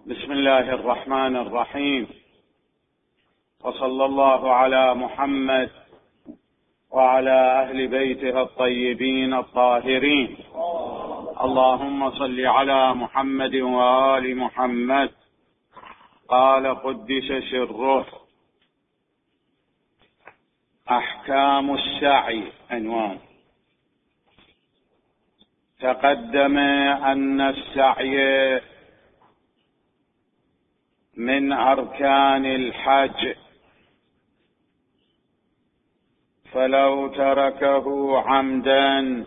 بسم الله الرحمن الرحيم، وصلى الله على محمد وعلى أهل بيته الطيبين الطاهرين. اللهم صل على محمد وآل محمد. قال قدس سره: أحكام السعي. عنوان: تقدم أن السعي من أركان الحج، فلو تركه عمدا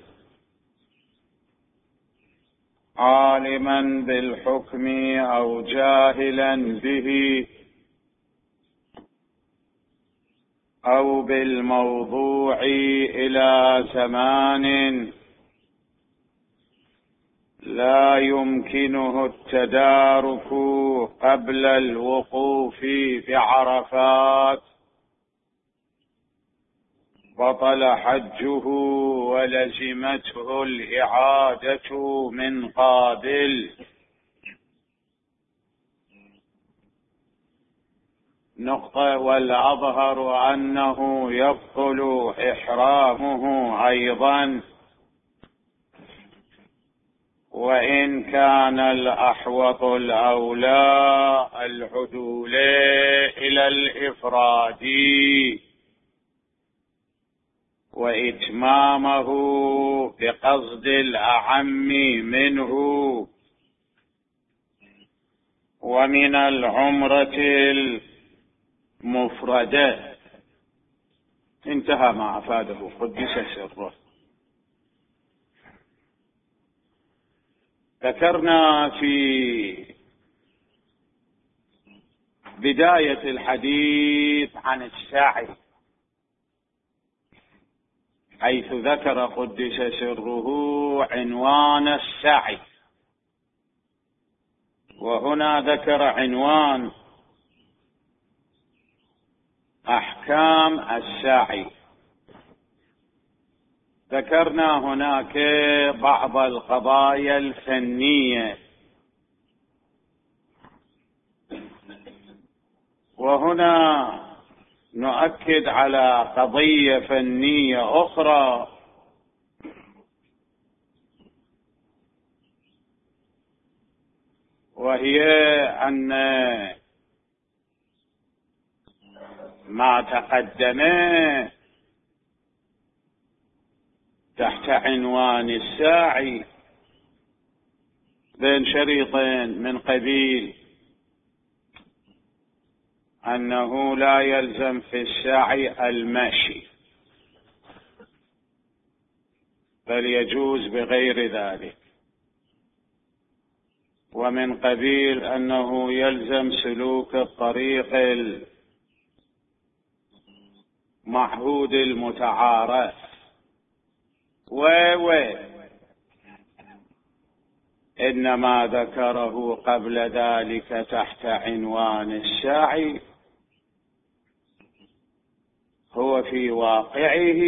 عالما بالحكم أو جاهلا به أو بالموضوع إلى زمان لا يمكنه التدارك قبل الوقوف بعرفات، بطل حجه ولزمته الإعادة من قابل. نقطة: والأظهر أنه يبطل إحرامه أيضا، وإن كان الأحوط الأولى العدول إلى الإفراد وإتمامه بقصد الأعم منه، ومن العمرة المفردة. انتهى ما أفاده قدس سره. ذكرنا في بداية الحديث عن السعي، حيث ذكر قدس سره عنوان السعي، وهنا ذكر عنوان أحكام السعي. ذكرنا هناك بعض القضايا الفنية، وهنا نؤكد على قضية فنية أخرى، وهي أن ما تقدم تحت عنوان الساعي بين شريطين من قبيل أنه لا يلزم في السعي المشي، بل يجوز بغير ذلك، ومن قبيل أنه يلزم سلوك الطريق المعهود المتعارف، إنما ذكره قبل ذلك تحت عنوان السعي هو في واقعه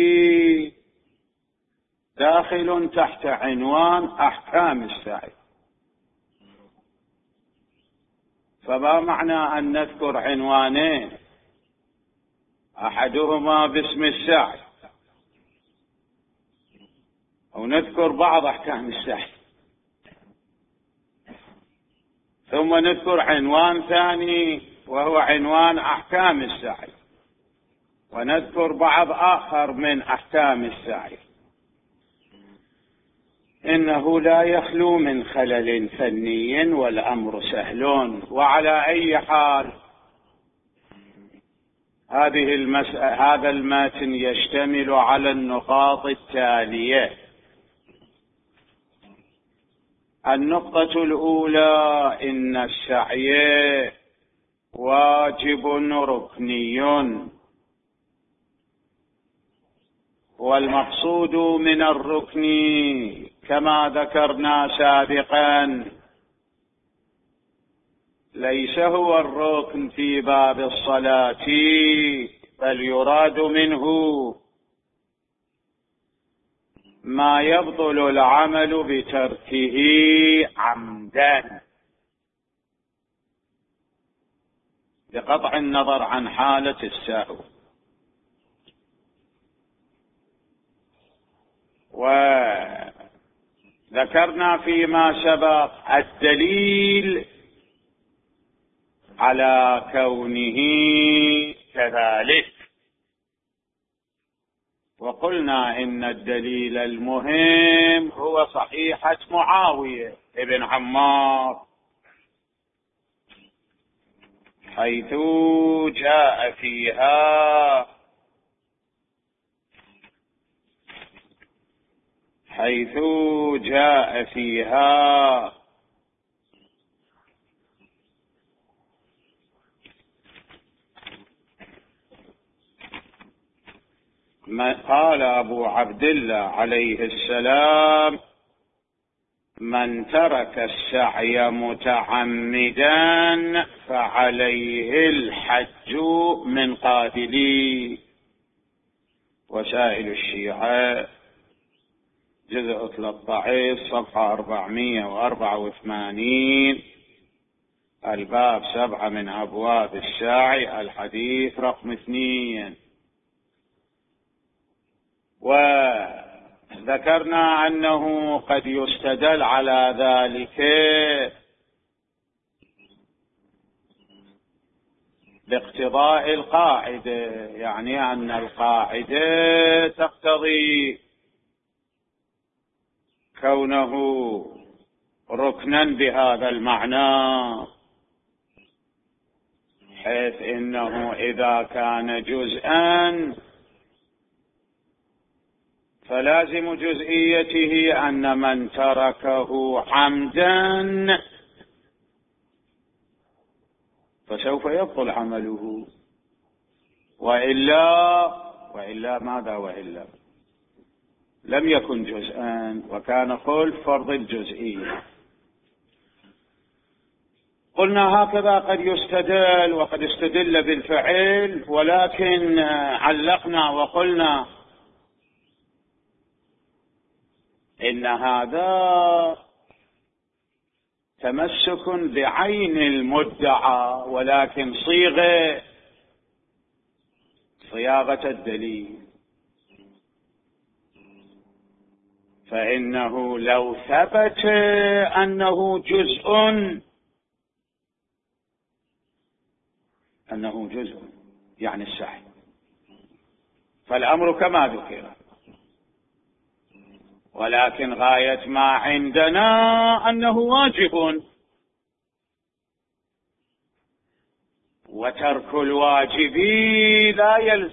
داخل تحت عنوان أحكام السعي. فما معنى أن نذكر عنوانين، أحدهما باسم السعي، أو نذكر بعض أحكام السعي ثم نذكر عنوان ثاني وهو عنوان أحكام السعي، ونذكر بعض آخر من أحكام السعي؟ إنه لا يخلو من خلل فني، والأمر سهل. وعلى أي حال هذا المتن يشتمل على النقاط التالية. النقطة الأولى: إن السعي واجب ركني، والمقصود من الركن كما ذكرنا سابقا ليس هو الركن في باب الصلاة، بل يراد منه ما يبطل العمل بتركه عمدا. بقطع النظر عن حالة السهو. وذكرنا فيما سبق الدليل على كونه كذلك، وقلنا إن الدليل المهم هو صحيحة معاوية ابن عمار، حيث جاء فيها ما قال أبو عبد الله عليه السلام: من ترك السعي متعمدا فعليه الحج من قاتلي. وسائل الشيعة جزء 13 صفحة 484، الباب 7 من أبواب السعي، الحديث رقم 2. وذكرنا أنه قد يستدل على ذلك باقتضاء القاعدة، يعني أن القاعدة تقتضي كونه ركنا بهذا المعنى، حيث إنه إذا كان جزءا فلازم جزئيته أن من تركه عمدا فسوف يبطل عمله، وإلا ماذا؟ وإلا لم يكن جزءا وكان خلف فرض الجزئية. قلنا هكذا قد يستدل، وقد استدل بالفعل، ولكن علقنا وقلنا إن هذا تمسك بعين المدعى، ولكن صياغة الدليل. فإنه لو ثبت أنه جزء يعني السعي، فالأمر كما ذكر، ولكن غاية ما عندنا أنه واجب، وترك الواجب لا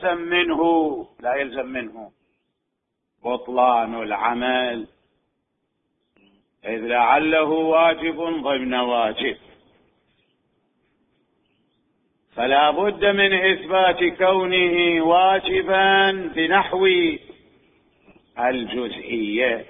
يلزم منه بطلان العمل، إذ لعله واجب ضمن واجب، فلا بد من إثبات كونه واجبا بنحو الجزئية،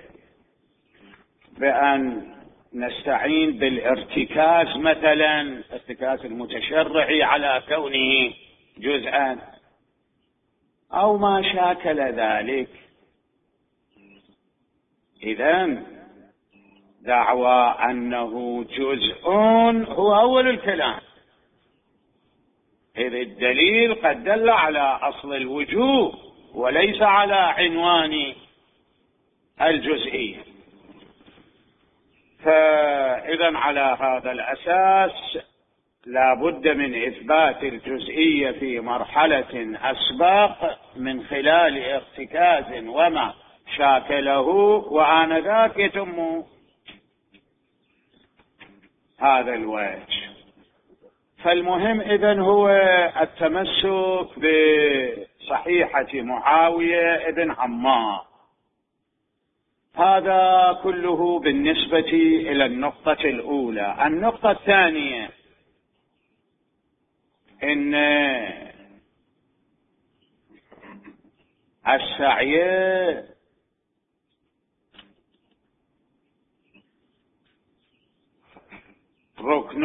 بأن نستعين بالارتكاز مثلا، ارتكاز المتشرع على كونه جزءا أو ما شاكل ذلك. إذن دعوى أنه جزء هو أول الكلام، إذ الدليل قد دل على أصل الوجوب وليس على عنوان الجزئية. فإذا على هذا الأساس لا بد من إثبات الجزئية في مرحلة أسبق من خلال ارتكاز وما شاكله، وآنذاك يتم هذا الوجه. فالمهم إذن هو التمسك بصحيحة معاوية ابن عمار. هذا كله بالنسبة إلى النقطة الأولى. النقطة الثانية، إن السعي ركن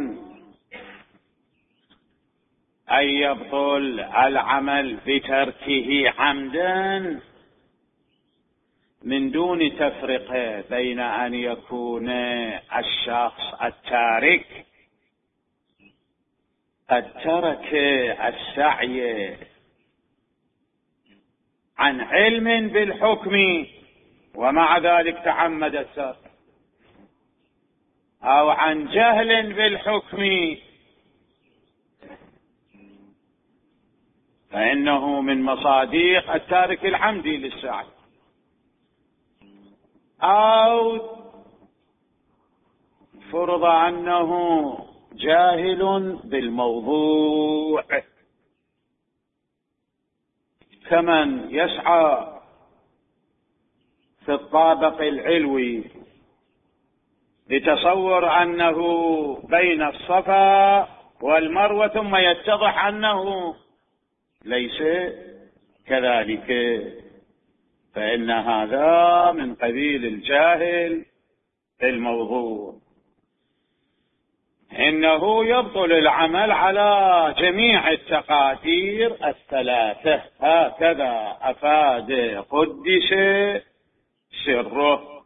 أن يبطل العمل بتركه عمدا من دون تفرقة بين أن يكون الشخص التارك قد ترك السعي عن علم بالحكم ومع ذلك تعمد السر، أو عن جهل بالحكم، فإنه من مصادق التارك العمدي للسعي. أو فرض أنه جاهل بالموضوع كمن يسعى في الطابق العلوي لتصور أنه بين الصفا والمروة ثم يتضح أنه ليس كذلك، فإن هذا من قبيل الجاهل بالموضوع. إنه يبطل العمل على جميع التقادير الثلاثة، هكذا أفاد قدس سره.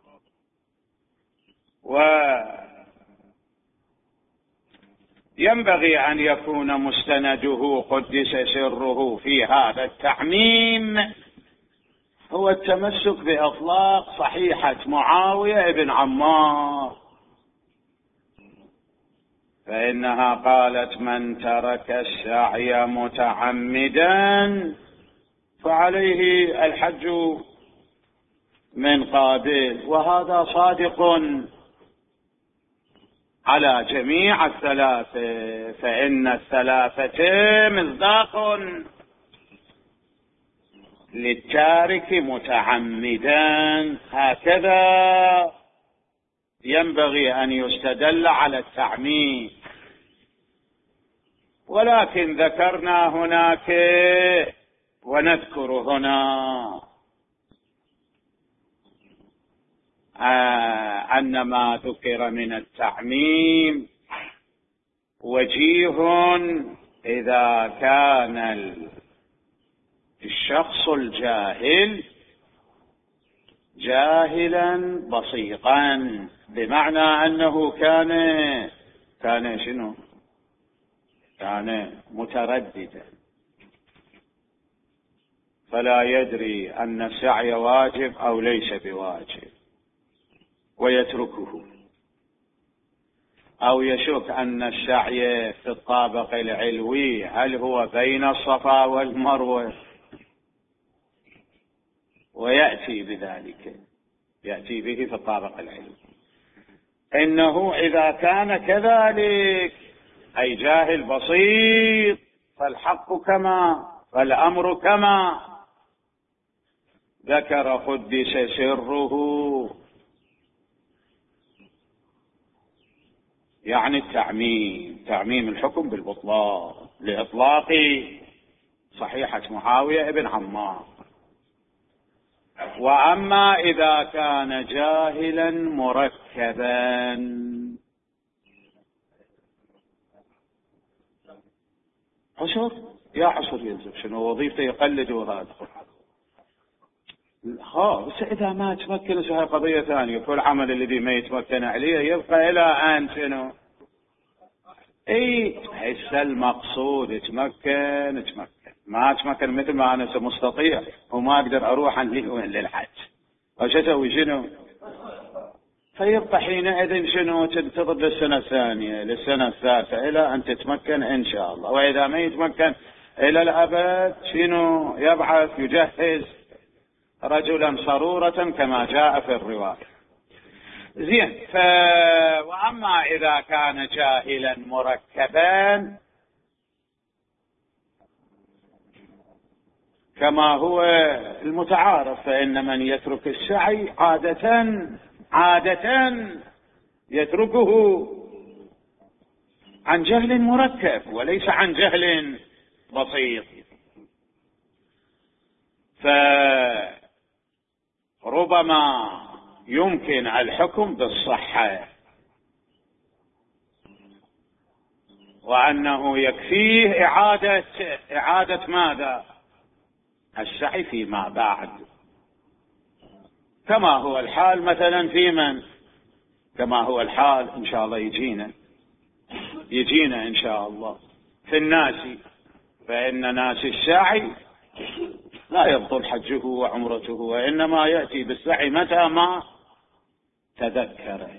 وينبغي أن يكون مستنده قدس سره في هذا التعميم هو التمسك بإطلاق صحيحة معاوية بن عمار، فإنها قالت: من ترك السعي متعمدا فعليه الحج من قابل. وهذا صادق على جميع الثلاثة، فإن الثلاثة مصداق للتارك متعمدا، هكذا ينبغي أن يستدل على التعميم. ولكن ذكرنا هناك ونذكر هنا أن ما ذكر من التعميم وجيه إذا كان الشخص الجاهل جاهلا بسيطا، بمعنى أنه كان شنو؟ كان مترددا فلا يدري أن السعي واجب أو ليس بواجب ويتركه، أو يشك أن السعي في الطابق العلوي هل هو بين الصفا والمروة ويأتي بذلك، يأتي به في الطابق العلوي. إنه إذا كان كذلك أي جاهل بسيط فالحق كما فالأمر كما ذكر قدس سره، يعني تعميم الحكم بالبطلان لإطلاق صحيحة معاوية بن عمار. وأما إذا كان جاهلا مركبا حصر يا حصر يلزم شنو وظيفته يقلد وهذا بس إذا ما تمكن هاي قضية ثانية. كل عمل الذي ما يتمكن عليه يبقى إلى أن شنو هسه المقصود تمكن ما تمكن مثل ما أنا مستطيع وما أقدر أروح للحج وش أسوي شنو فيبقى حينئذ شنو تنتظر للسنة الثانية للسنة الثالثة إلى أن تتمكن إن شاء الله. وإذا ما يتمكن إلى الأبد شنو يجهز رجلا صرورة كما جاء في الرواية. زين. وأما إذا كان جاهلا مركبا كما هو المتعارف، فإن من يترك السعي عادة يتركه عن جهل مركب وليس عن جهل بسيط. فربما يمكن الحكم بالصحة وأنه يكفيه إعادة ماذا؟ السعي فيما بعد، كما هو الحال مثلا في كما هو الحال إن شاء الله يجينا إن شاء الله في الناس، فإن ناس السعي لا يبطل حجه وعمرته، وإنما يأتي بالسعي متى ما تذكر.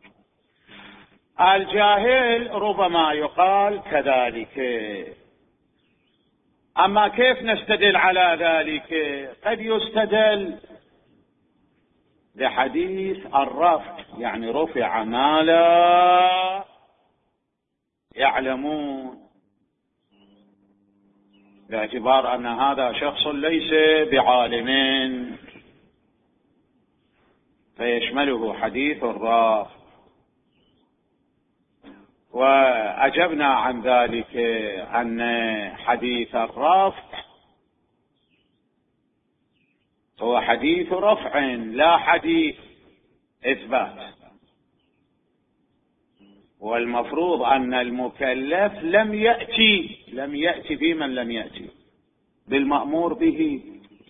الجاهل ربما يقال كذلك. أما كيف نستدل على ذلك؟ قد يستدل بحديث الرفع، يعني رفع ما لا يعلمون، باعتبار أن هذا شخص ليس بعالم، فيشمله حديث الرفع. وأجبنا عن ذلك أن حديث الرفع هو حديث رفع لا حديث إثبات، والمفروض أن المكلف لم يأتي بمن لم يأتي بالمأمور به،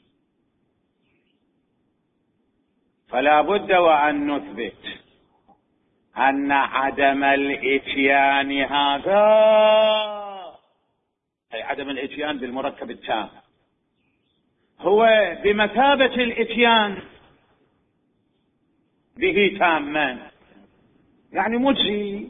فلا بد وأن نثبت أن عدم الإتيان هذا، أي عدم الإتيان بالمركب التام، هو بمثابة الإتيان به تاما، يعني مجزي.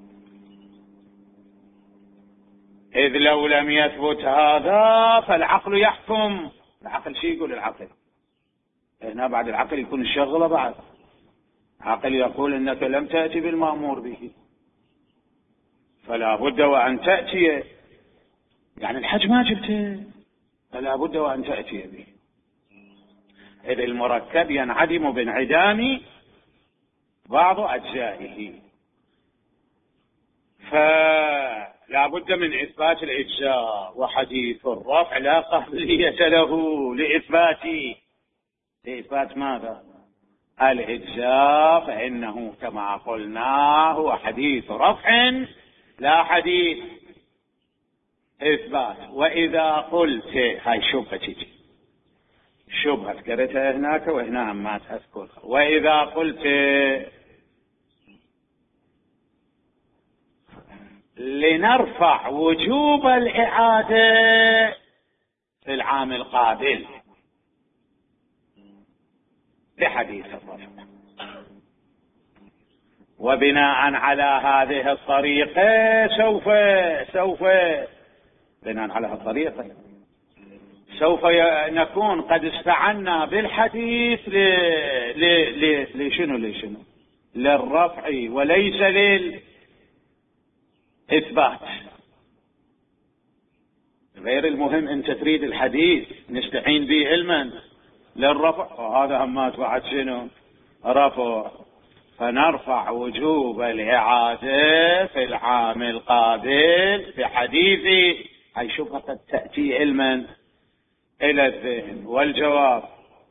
إذ لو لم يثبت هذا فالعقل يحكم. العقل شيء يقول العقل هنا، بعد العقل يكون الشغلة، بعد عقل يقول إنك لم تأتي بالمأمور به، فلا بد وأن تأتي، يعني الحج ما جبته، فلا بد وأن تأتي به. إذ المركب ينعدم بانعدام بعض أجزائه، فلا بد من إثبات الإجزاء. وحديث الرفع لا قابلية له لإثبات ماذا؟ الإجزاء، فإنه كما قلنا هو حديث رفع لا حديث إثبات. وإذا قلت، هاي شبهة تجي، شبهة ذكرتها هناك وهنا ما تذكرها. وإذا قلت لنرفع وجوب الإعادة في العام القابل بحديث الرفع، وبناء على هذه الطريقة سوف بناء على الطريقة سوف نكون قد استعنا بالحديث لشنو للرفع وليس للإثبات. غير المهم أنت تريد الحديث نستعين به علما للرفع، وهذا همات بعد شنو رفع، فنرفع وجوب الإعادة في العام القابل بحديث. أي شبهة قد تأتي علما إلى الذهن. والجواب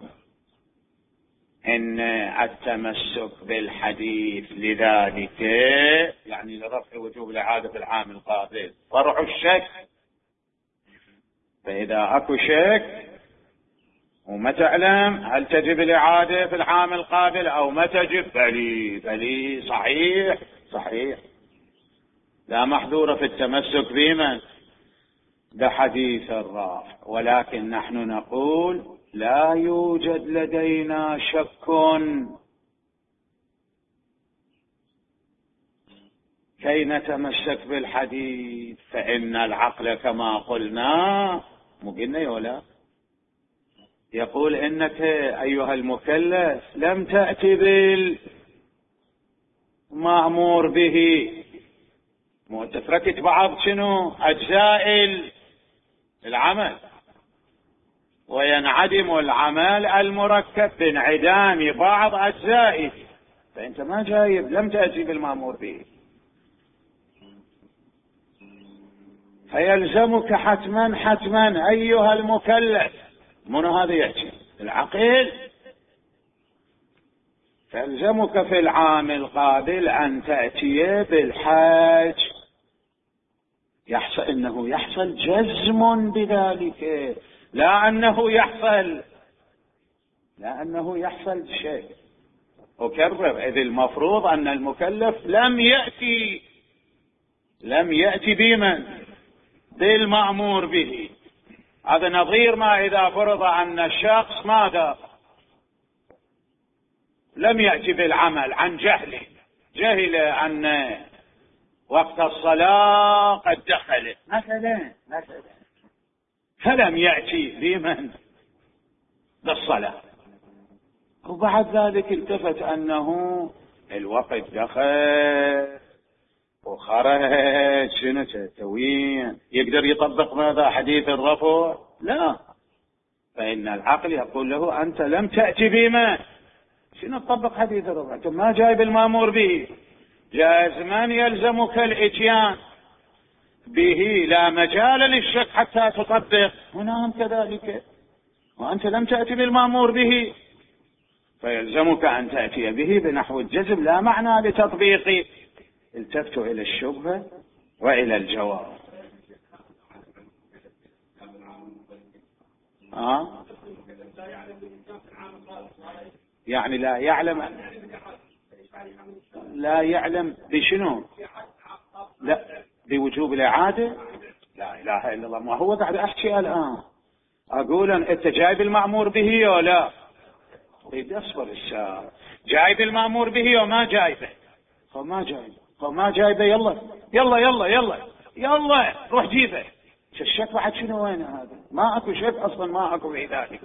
إن التمسك بالحديث لذلك، يعني لرفع وجوب الإعادة في العام القابل، فرع الشك. فإذا أكو شك وما تعلم هل تجب الإعادة في العام القابل أو ما تجب، بلي صحيح لا محذور في التمسك بمن؟ بحديث الرافع. ولكن نحن نقول لا يوجد لدينا شك كي نتمسك بالحديث، فإن العقل كما قلنا مقلنا يولا يقول إنك أيها المكلف لم تأتي بالمأمور به، تتركت بعض شنو أجزاء العمل، وينعدم العمل المركب بانعدام بعض أجزائه، فأنت ما جايب، لم تأتي بالمأمور به، فيلزمك حتما أيها المكلف، من هذا يأتي العقل، فيلزمك في العام القابل أن تأتي بالحج. إنه يحصل جزم بذلك، لا أنه يحصل شيء. أكرر، إذ المفروض أن المكلف لم يأتي بمن؟ بالمأمور به. هذا نظير ما إذا فرض أن الشخص ماذا لم يأتي بالعمل عن جهله، جهل أن وقت الصلاة قد دخل مثلا فلم يأتي بمن بالصلاة، وبعد ذلك التفت أنه الوقت دخل وخرج، شنو تسوين؟ يقدر يطبق ماذا حديث الرفع؟ لا، فإن العقل يقول له أنت لم تأتي بما شنو تطبق حديث الرفع؟ أنت ما جايب المأمور به، جازما يلزمك الإتيان به، لا مجال للشك حتى تطبق. هنا هم كذلك، وأنت لم تأتي بالمأمور به فيلزمك أن تأتي به بنحو الجزم، لا معنى لتطبيقه. التفتوا إلى الشبهة وإلى الجواب. يعني لا يعلم بشنو؟ لا، بوجوب الإعادة. لا إله إلا الله. ما هو قاعد أحكي الآن، أقول أنت جايب المأمور به ولا؟ اصبر الساعة، جايب المأمور به وما جايبه؟ ما جايبه. يلا روح جيبه. الشك بعد شنو؟ وين هذا؟ ما اكو شك اصلا، ما اكو في ذلك.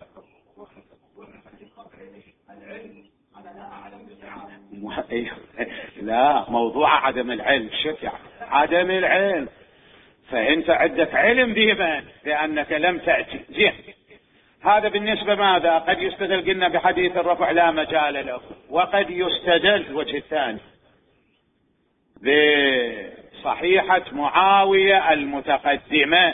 لا، موضوع عدم العلم، الشك يعني عدم العلم. فانت عندك علم بمن؟ بانك لم تأتي. زين، هذا بالنسبة ماذا؟ قد يستدل قلنا بحديث الرفع لا مجال له، وقد يستدل الوجه الثاني بصحيحة معاوية المتقدمة،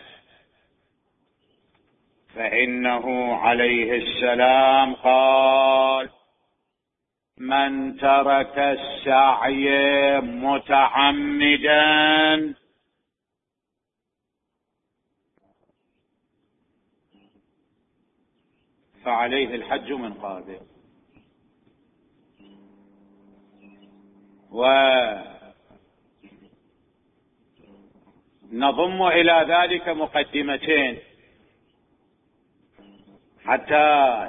فإنه عليه السلام قال: من ترك السعي متعمدا فعليه الحج من قابل. ونضم إلى ذلك مقدمتين حتى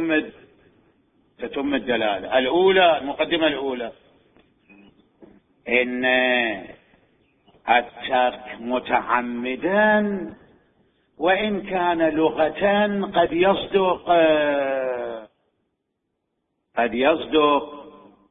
تتم الدلالة. الأولى، المقدمة الأولى، إن الترك متعمدا وإن كان لغة قد يصدق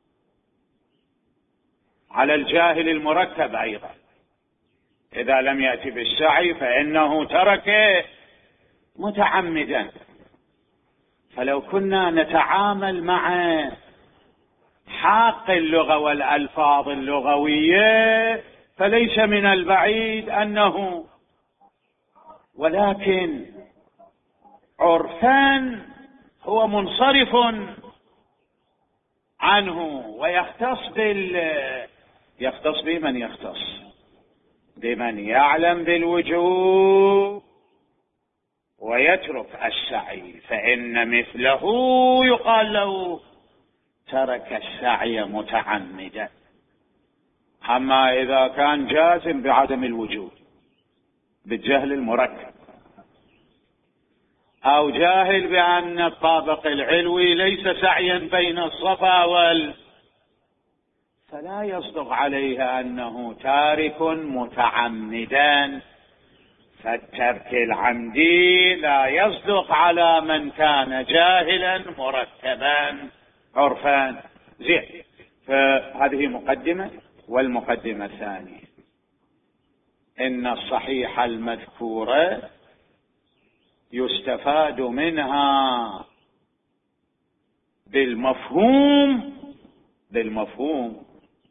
على الجاهل المركب أيضا. إذا لم يأتي بالسعي فإنه ترك متعمدا. فلو كنا نتعامل مع حق اللغة والألفاظ اللغوية فليس من البعيد أنه، ولكن عرفا هو منصرف عنه، ويختص بمن يعلم بالوجوب ويترك السعي، فإن مثله يقال له ترك السعي متعمدا. أما إذا كان جازم بعدم الوجوب بالجهل المركب، أو جاهل بأن الطابق العلوي ليس سعيا بين الصفا فلا يصدق عليه أنه تارك متعمدا. فالترك العمدي لا يصدق على من كان جاهلا مركبا عرفا. زين، فهذه مقدمة. والمقدمة الثانية، إن الصحيح المذكورة يستفاد منها بالمفهوم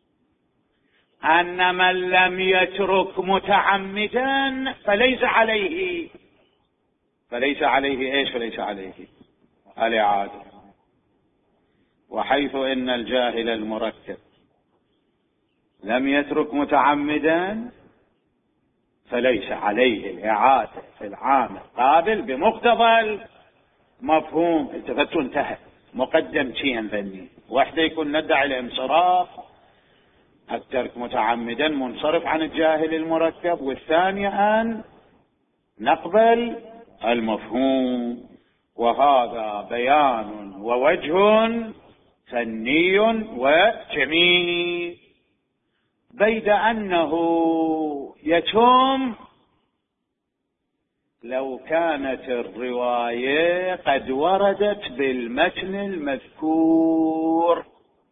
أن من لم يترك متعمدا فليس عليه إيش؟ فليس عليه الإعادة. وحيث إن الجاهل المركب لم يترك متعمدا فليس عليه الإعادة في العام القابل بمقتضى المفهوم. التفتوا انتهى. مقدم شيئا ذني، واحدة يكون ندعي الانصراف الترك متعمدا منصرف عن الجاهل المركب، والثانية أن نقبل المفهوم. وهذا بيان ووجه فني وجميل، بيد أنه يتم لو كانت الرواية قد وردت بالمتن المذكور،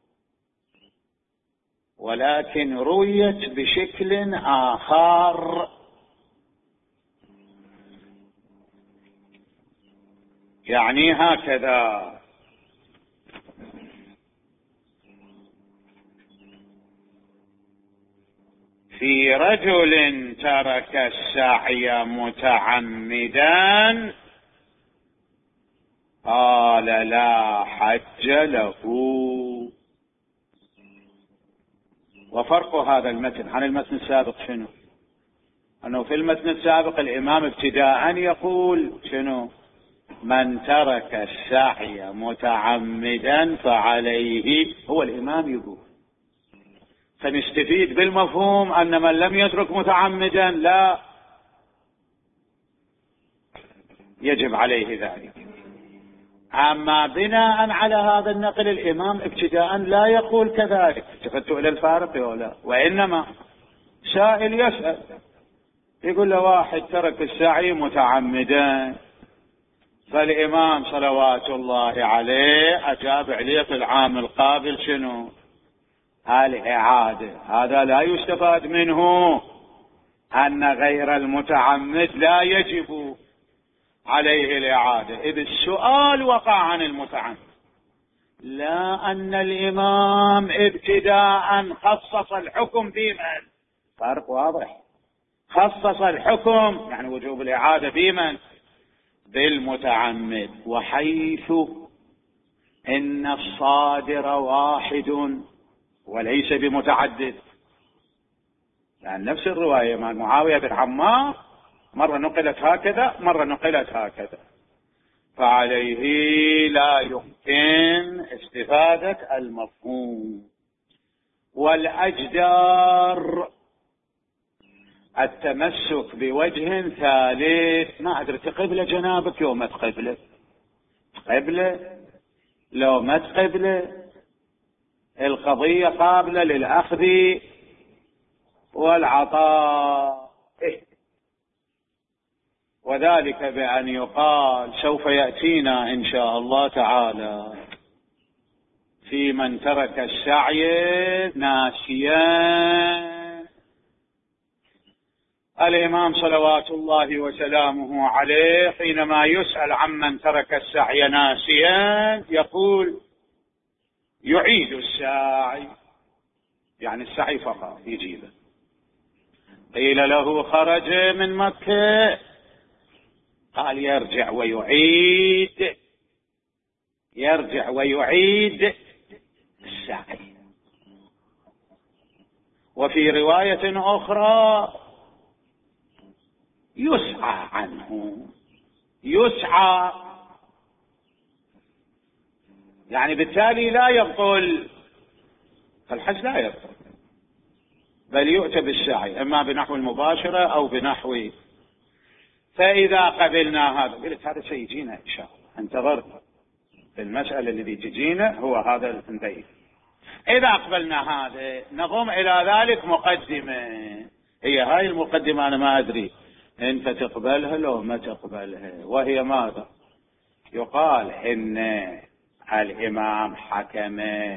ولكن رويت بشكل آخر. يعني هكذا: في رجل ترك السعي متعمدا قال لا حج له. وفرق هذا المتن عن المتن السابق شنو؟ أنه في المتن السابق الإمام ابتداء يقول شنو؟ من ترك السعي متعمدا فعليه، هو الإمام يقول، فنستفيد بالمفهوم أن من لم يترك متعمدا لا يجب عليه ذلك. أما بناء على هذا النقل الإمام ابتداء لا يقول كذلك. التفتوا إلى الفارق ولا؟ وإنما سائل يسأل يقول له واحد ترك السعي متعمدا، فالإمام صلوات الله عليه أجاب عليه في العام القابل شنو؟ الإعادة. هذا لا يستفاد منه أن غير المتعمد لا يجب عليه الإعادة، إذ السؤال وقع عن المتعمد، لا أن الإمام ابتداء خصص الحكم بمن. فرق واضح، خصص الحكم يعني وجوب الإعادة بمن؟ بالمتعمد. وحيث إن الصادر واحد وليس بمتعدد، يعني نفس الرواية مع معاوية بن عمار مرة نقلت هكذا مرة نقلت هكذا، فعليه لا يمكن استفادة المفهوم. والأجدر التمسك بوجه ثالث. ما أدري تقبل جنابك يوم تقبله، تقبله لو ما تقبله القضية قابلة للأخذ والعطاء. وذلك بأن يقال سوف يأتينا إن شاء الله تعالى في من ترك السعي ناسيا. الإمام صلوات الله وسلامه عليه حينما يسأل عمن ترك السعي ناسيا يقول يعيد السعي، يعني السعي فقط يجيبه. قيل له خرج من مكة، قال يرجع ويعيد، يرجع ويعيد السعي. وفي رواية أخرى يسعى عنه، يسعى، يعني بالتالي لا يبطل، فالحج لا يبطل بل يؤتى بالسعي إما بنحو المباشرة أو بنحو. فإذا قبلنا هذا، قلت هذا سيجينا إن شاء الله، انتظرت المسألة الذي تجينا هو هذا البيت. إذا قبلنا هذا نضم إلى ذلك مقدمة، هي هاي المقدمة أنا ما أدري أنت تقبلها لو ما تقبلها، وهي ماذا؟ يقال إن الإمام حكم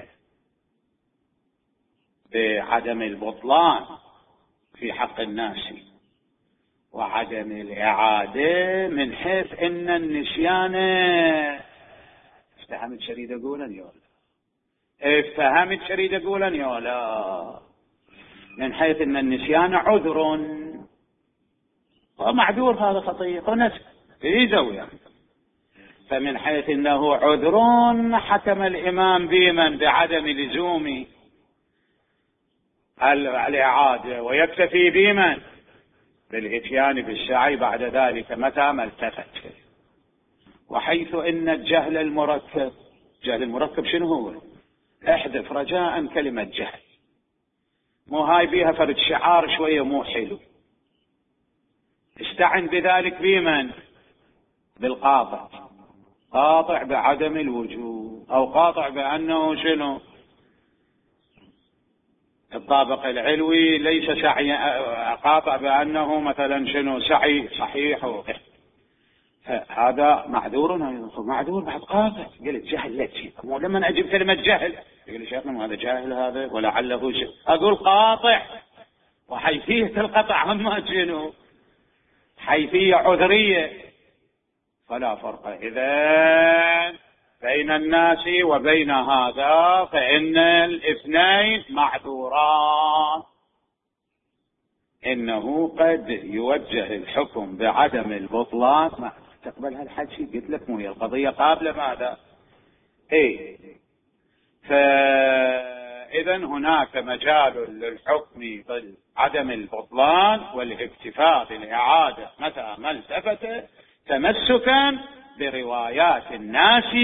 بعدم البطلان في حق الناس وعدم الإعادة من حيث إن النسيان. افتهمت شريد أقولا يولا، افتهمت شريد أقولا يولا، من حيث إن النسيان عذر ومعذور، هذا خطيئة ونسك في زاوية. فمن حيث إنه عذر حكم الإمام بمن بعدم لزوم الإعادة، ويكتفي بمن بالإتيان بالسعي بعد ذلك متى ما التفت. وحيث إن الجهل المركب، جهل المركب شنو هو؟ احذف رجاء كلمة جهل، مو هاي بيها فرد شعار شوية مو حلو، استعن بذلك بمن؟ بالقاطع، قاطع بعدم الوجوب، أو قاطع بأنه شنو؟ الطابق العلوي ليس سعي، قاطع بأنه مثلا شنو سعي صحيح هذا معذور. معذور بعد قاطع. قلت جهل مو لما أجيب كلمة جهل يقول شيخنا هذا جاهل هذا ولعله شيء، أقول قاطع وحيثية القطع هم شنو؟ حيثية عذرية. فلا فرق إذن بين الناس وبين هذا، فإن الاثنين معذوران. إنه قد يوجه الحكم بعدم البطلان. ما تقبل هالحكي؟ قلت لك مو هي القضية قابلة ماذا؟ إيه، فإذا هناك مجال للحكم بعدم البطلان والاكتفاء بالإعادة متى ما التفت، تمسكا بروايات الناس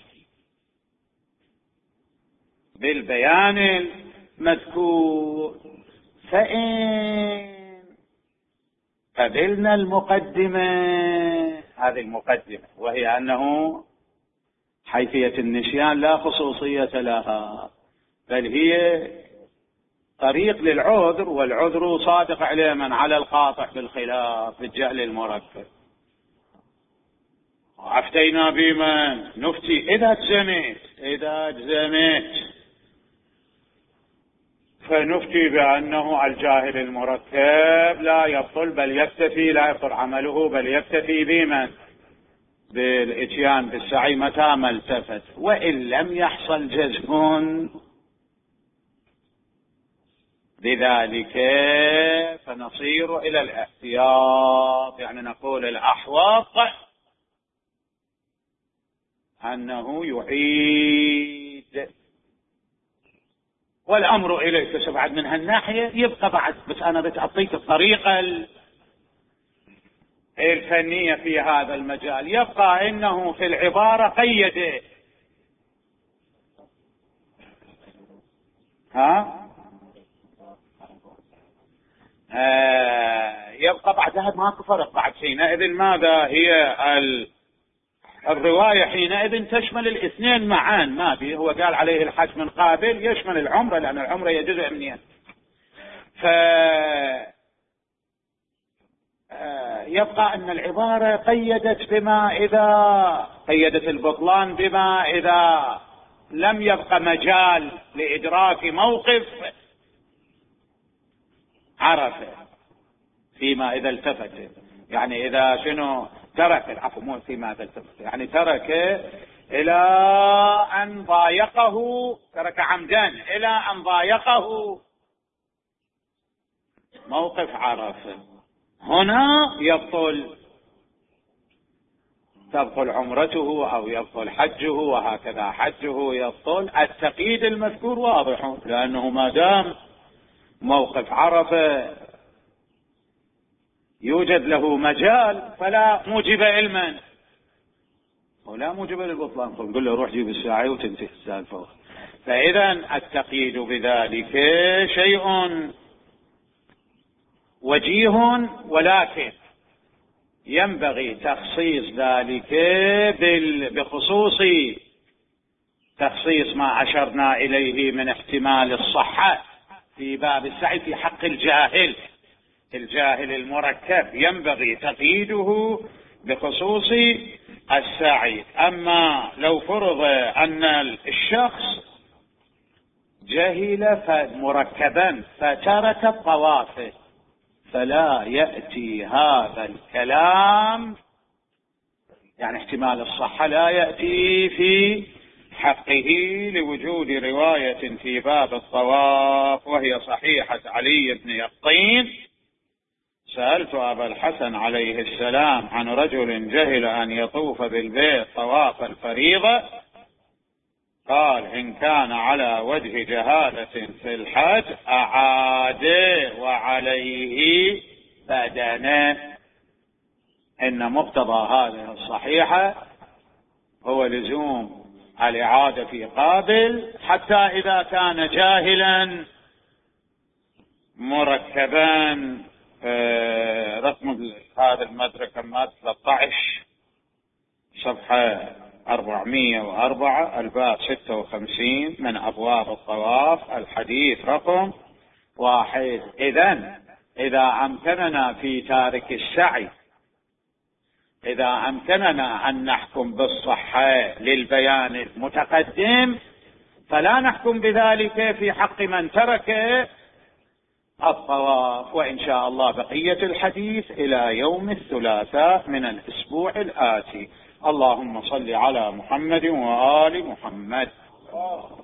بالبيان المذكور. فإن قبلنا المقدمة، هذه المقدمة وهي أنه حيثية النسيان لا خصوصية لها، بل هي طريق للعذر، والعذر صادق عليه من على القاطع بالخلاف بالجهل المركب. وأفتينا بمن نفتي إذا أجزمت فنفتي بأنه الجاهل المركب لا يبطل، بل يكتفي، لا يبطل عمله بل يكتفي بمن؟ بالإتيان بالسعي متى ما التفت. وإن لم يحصل جزم بذلك فنصير إلى الاحتياط، يعني نقول الأحوط أنه يعيد. والأمر إليك بعد من هالناحية يبقى بعد، بس أنا بتعطيك الطريقة الفنية في هذا المجال. يبقى إنه في العبارة قيده، يبقى بعدها ماكو فرق بعد. حينئذ ماذا هي الرواية؟ حينئذ تشمل الاثنين معا. ما بي هو قال عليه الحج من قابل يشمل العمرة، لأن العمرة هي جزء منها. يبقى أن العبارة قيدت بما إذا قيدت البطلان بما إذا لم يبقى مجال لإدراك موقف عرفه فيما إذا التفت، يعني إذا شنو ترك العفو، مو فيما إذا التفت، يعني ترك إلى أن ضايقه، ترك عمدا إلى أن ضايقه موقف عرفه، هنا تبطل عمرته أو يبطل حجه، وهكذا حجه يبطل. التقييد المذكور واضح، لأنه ما دام موقف عرفه يوجد له مجال فلا موجب علما ولا موجب للبطلان، نقول له روح جيب الساعي وتنتهي السالفة. فإذا التقييد بذلك شيء وجيه، ولكن ينبغي تخصيص ذلك بخصوص تخصيص ما أشرنا إليه من احتمال الصحة في باب السعي في حق الجاهل المركب، ينبغي تقييده بخصوص السعي. أما لو فرض أن الشخص جهل مركبا فترك الطواف، فلا يأتي هذا الكلام، يعني احتمال الصحة لا يأتي في حقه لوجود رواية في باب الطواف، وهي صحيحة علي بن يقطين: سألت أبا الحسن عليه السلام عن رجل جهل أن يطوف بالبيت طواف الفريضة، قال: إن كان على وجه جهالة في الحج أعاد وعليه بدنه. إن مقتضى هذه الصحيحة هو لزوم الإعادة في قابل، حتى إذا كان جاهلا مركبان، رقم هذا المدرك 13 صفحة 404، الباب 56 من أبواب الطواف، الحديث رقم 1. إذا أمكننا في تارك السعي، إذا أمكننا أن نحكم بالصحة للبيان المتقدم، فلا نحكم بذلك في حق من ترك الطواف. وإن شاء الله بقية الحديث إلى يوم الثلاثاء من الأسبوع الآتي. اللهم صل على محمد وآل محمد.